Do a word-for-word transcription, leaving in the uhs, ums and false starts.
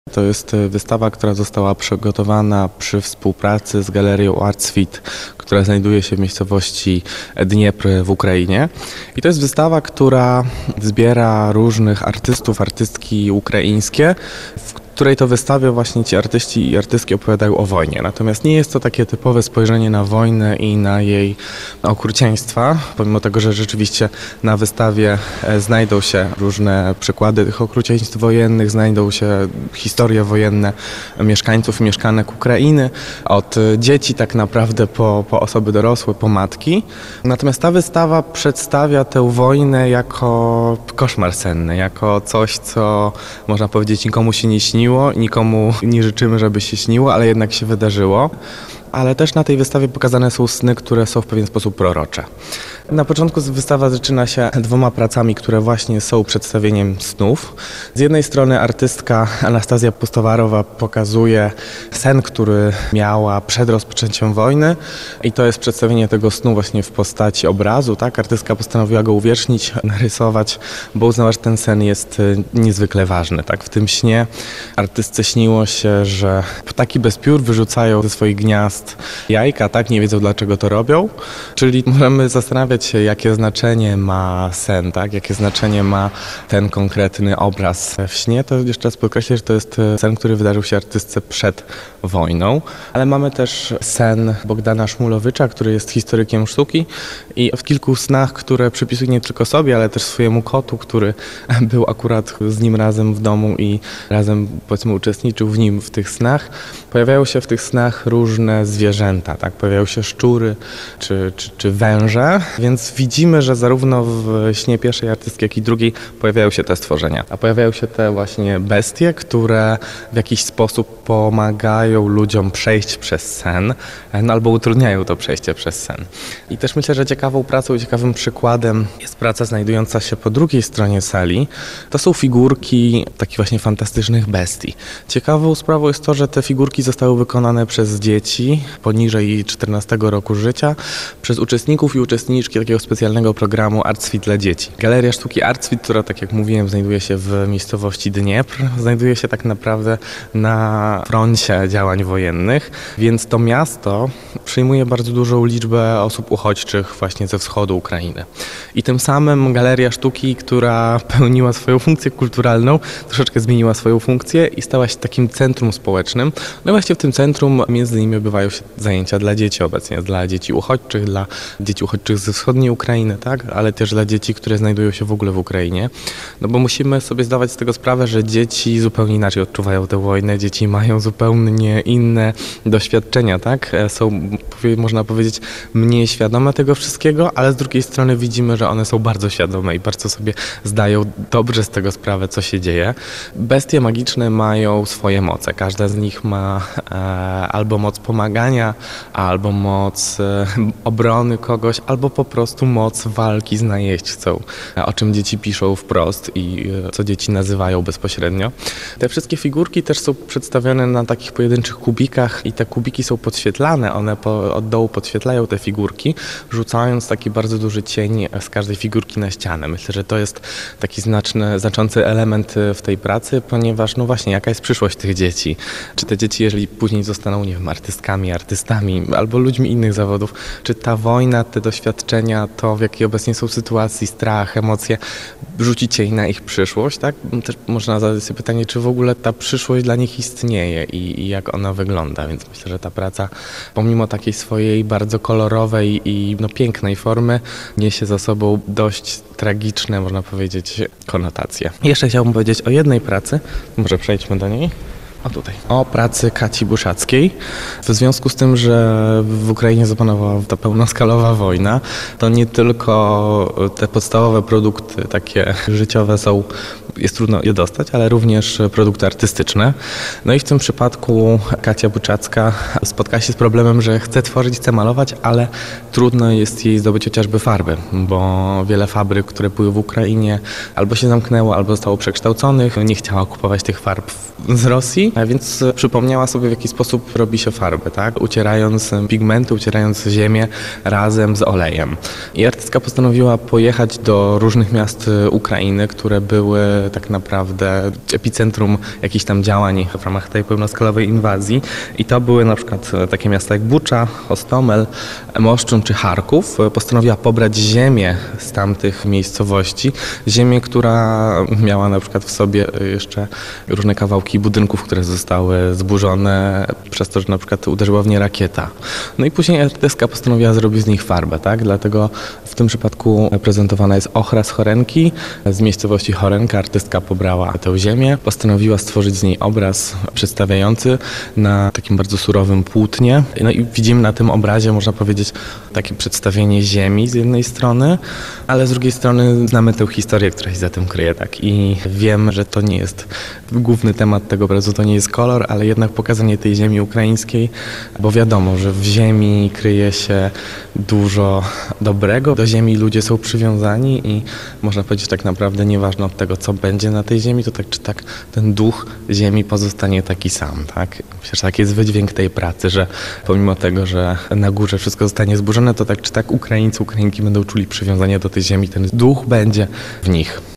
To jest wystawa, która została przygotowana przy współpracy z galerią Artsfit, która znajduje się w miejscowości Dniepr w Ukrainie. I to jest wystawa, która zbiera różnych artystów, artystki ukraińskie, w której to wystawie właśnie ci artyści i artystki opowiadają o wojnie. Natomiast nie jest to takie typowe spojrzenie na wojnę i na jej okrucieństwa, pomimo tego, że rzeczywiście na wystawie znajdą się różne przykłady tych okrucieństw wojennych, znajdą się historie wojenne mieszkańców i mieszkanek Ukrainy, od dzieci tak naprawdę po, po osoby dorosłe, po matki. Natomiast ta wystawa przedstawia tę wojnę jako koszmar senny, jako coś, co można powiedzieć nikomu się nie śniło, nikomu nie życzymy, żeby się śniło, ale jednak się wydarzyło. Ale też na tej wystawie pokazane są sny, które są w pewien sposób prorocze. Na początku wystawa zaczyna się dwoma pracami, które właśnie są przedstawieniem snów. Z jednej strony artystka Anastazja Pustowarowa pokazuje sen, który miała przed rozpoczęciem wojny i to jest przedstawienie tego snu właśnie w postaci obrazu. Tak? Artystka postanowiła go uwiecznić, narysować, bo uznała, że ten sen jest niezwykle ważny. Tak? W tym śnie artystce śniło się, że ptaki bez piór wyrzucają ze swoich gniazd jajka, tak? Nie wiedzą, dlaczego to robią. Czyli możemy zastanawiać się, jakie znaczenie ma sen, tak? Jakie znaczenie ma ten konkretny obraz w śnie. To jeszcze raz podkreślę, że to jest sen, który wydarzył się artystce przed wojną. Ale mamy też sen Bogdana Szmulowicza, który jest historykiem sztuki i w kilku snach, które przypisuje nie tylko sobie, ale też swojemu kotu, który był akurat z nim razem w domu i razem, powiedzmy, uczestniczył w nim w tych snach. Pojawiają się w tych snach różne zwierzęta, tak? Pojawiają się szczury czy, czy, czy węże, więc widzimy, że zarówno w śnie pierwszej artystki, jak i drugiej pojawiają się te stworzenia. A pojawiają się te właśnie bestie, które w jakiś sposób pomagają ludziom przejść przez sen, no albo utrudniają to przejście przez sen. I też myślę, że ciekawą pracą i ciekawym przykładem jest praca znajdująca się po drugiej stronie sali. To są figurki takich właśnie fantastycznych bestii. Ciekawą sprawą jest to, że te figurki zostały wykonane przez dzieci poniżej czternastego roku życia, przez uczestników i uczestniczki takiego specjalnego programu Artsfit dla dzieci. Galeria Sztuki Artsfit, która, tak jak mówiłem, znajduje się w miejscowości Dniepr, znajduje się tak naprawdę na froncie działań wojennych, więc to miasto przyjmuje bardzo dużą liczbę osób uchodźczych właśnie ze wschodu Ukrainy. I tym samym Galeria Sztuki, która pełniła swoją funkcję kulturalną, troszeczkę zmieniła swoją funkcję i stała się takim centrum społecznym. No i właśnie w tym centrum między innymi odbywają się zajęcia dla dzieci obecnie, dla dzieci uchodźczych, dla dzieci uchodźczych ze wschodniej Ukrainy, tak, ale też dla dzieci, które znajdują się w ogóle w Ukrainie. No bo musimy sobie zdawać z tego sprawę, że dzieci zupełnie inaczej odczuwają tę wojnę, dzieci mają zupełnie inne doświadczenia, tak, są, można powiedzieć, mniej świadome tego wszystkiego, ale z drugiej strony widzimy, że one są bardzo świadome i bardzo sobie zdają dobrze z tego sprawę, co się dzieje. Bestie magiczne mają swoje moce, każda z nich ma e, albo moc pomagania, albo moc e, obrony kogoś, albo po prostu moc walki z najeźdźcą, o czym dzieci piszą wprost i e, co dzieci nazywają bezpośrednio. Te wszystkie figurki też są przedstawione na takich pojedynczych kubikach i te kubiki są podświetlane, one po, od dołu podświetlają te figurki, rzucając taki bardzo duży cień z każdej figurki na ścianę. Myślę, że to jest taki znaczny, znaczący element w tej pracy, ponieważ no właśnie, jaka jest przyszłość tych dzieci? Czy te dzieci, jeżeli później zostaną, nie wiem, artystkami, artystami albo ludźmi innych zawodów, czy ta wojna, te doświadczenia, to w jakiej obecnie są sytuacji, strach, emocje, rzuci cień na ich przyszłość, tak? Też można zadać sobie pytanie, czy w ogóle ta przyszłość dla nich istnieje i, i jak ona wygląda, więc myślę, że ta praca, pomimo takiej swojej bardzo kolorowej i no, pięknej formy, niesie za sobą dość tragiczne, można powiedzieć, konotacje. Jeszcze chciałbym powiedzieć o jednej pracy, może przejdźmy do niej. O tutaj. O pracy Kaci Buszackiej. W związku z tym, że w Ukrainie zapanowała ta pełnoskalowa wojna, to nie tylko te podstawowe produkty takie życiowe są, jest trudno je dostać, ale również produkty artystyczne. No i w tym przypadku Kacia Buszacka spotkała się z problemem, że chce tworzyć, chce malować, ale trudno jest jej zdobyć chociażby farby, bo wiele fabryk, które były w Ukrainie, albo się zamknęło, albo zostało przekształconych. Nie chciała kupować tych farb z Rosji. myśli, a więc przypomniała sobie, w jaki sposób robi się farbę, tak? Ucierając pigmenty, ucierając ziemię razem z olejem. I artystka postanowiła pojechać do różnych miast Ukrainy, które były tak naprawdę epicentrum jakichś tam działań w ramach tej pełnoskalowej inwazji. I to były na przykład takie miasta jak Bucza, Hostomel, Moszczun czy Charków. Postanowiła pobrać ziemię z tamtych miejscowości. Ziemię, która miała na przykład w sobie jeszcze różne kawałki budynków, które zostały zburzone przez to, że na przykład uderzyła w nie rakieta. No i później artystka postanowiła zrobić z nich farbę, tak? Dlatego w tym przypadku prezentowana jest ochra z Chorenki. Z miejscowości Chorenka artystka pobrała tę ziemię, postanowiła stworzyć z niej obraz przedstawiający na takim bardzo surowym płótnie. No i widzimy na tym obrazie, można powiedzieć, takie przedstawienie ziemi z jednej strony, ale z drugiej strony znamy tę historię, która się za tym kryje, tak? I wiem, że to nie jest główny temat tego obrazu, to nie jest kolor, ale jednak pokazanie tej ziemi ukraińskiej, bo wiadomo, że w ziemi kryje się dużo dobrego. Do ziemi ludzie są przywiązani i można powiedzieć tak naprawdę nieważne od tego, co będzie na tej ziemi, to tak czy tak ten duch ziemi pozostanie taki sam, tak? Myślę, że taki jest wydźwięk tej pracy, że pomimo tego, że na górze wszystko zostanie zburzone, to tak czy tak Ukraińcy, Ukrainki będą czuli przywiązanie do tej ziemi, ten duch będzie w nich.